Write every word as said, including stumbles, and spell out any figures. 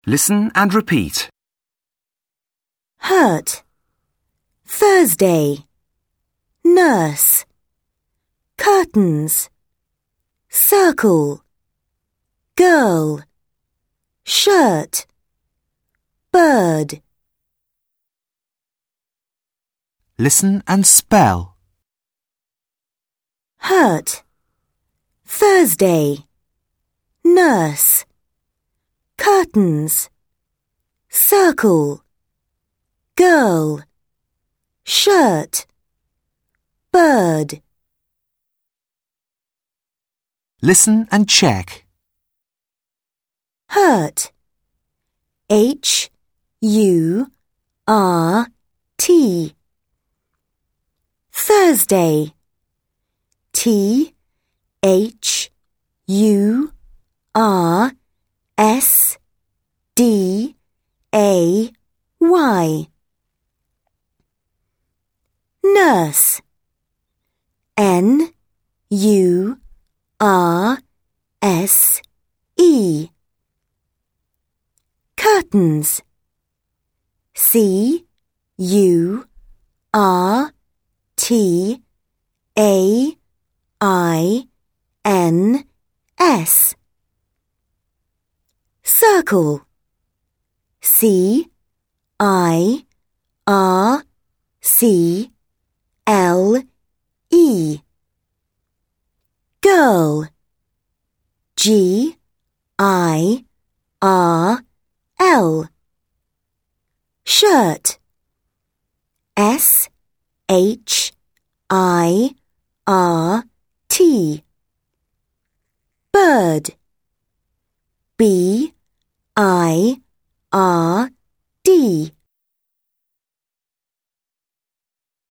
Listen and repeat. Hurt. Thursday. Nurse. Curtains. Circle. Girl. Shirt. Bird. Listen and spell. Hurt. Thursday. Nurse. Curtains. Circle. Girl. Shirt. Bird. Listen and check. Hurt. H U R T. Thursday. T H U R S D A Y. Nurse. N U R S E. Curtains. C U R T A I N S. Circle. C I R C L E. Girl. G I R L. Shirt. S H I R T. Bird. B I R D.